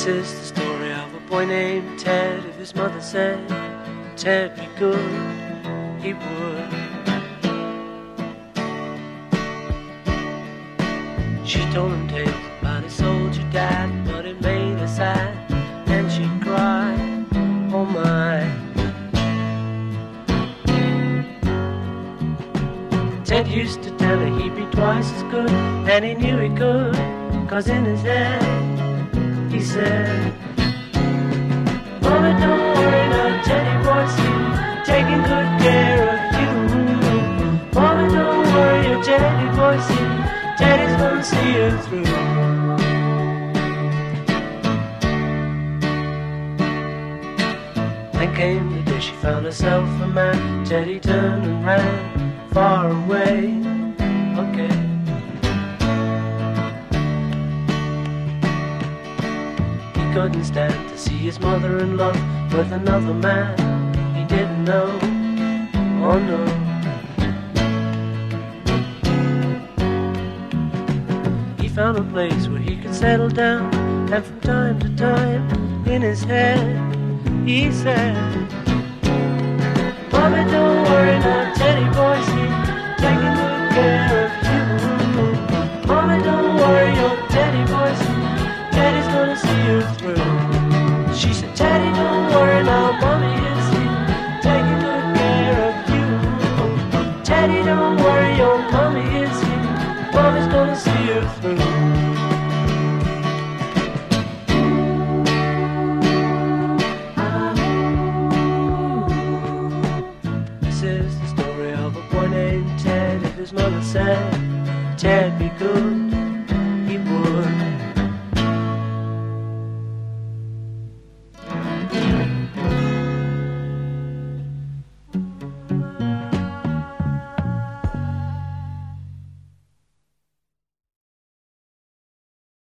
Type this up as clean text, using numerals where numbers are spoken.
This is the story of a boy named Ted. If his mother said Ted be good, he would. She told him tales about his soldier dad, but it made her sad, and she cried, oh my. Ted used to tell her he'd be twice as good, and he knew he could, 'cause in his head he said, Mama, don't worry now, Teddy boy's taking good care of you. Mama, don't worry, your Teddy boy's here, Teddy's gonna see you through. Then came the day she found herself a man. Teddy turned and ran far away. Okay. He couldn't stand to see his mother in love with another man he didn't know. Oh no. He found a place where he could settle down, and from time to time in his head he said, Mommy, don't worry now, Teddy boy's here, taking good care of you. Mommy, don't worry, your Teddy boy's here, Teddy's gonna see you through. She said, Teddy, don't worry now, Mommy is here, taking good care of you. Teddy, don't worry, your Mommy is here, Mommy's gonna see you through. This is the story of a boy named Ted. If his mother said Ted be good,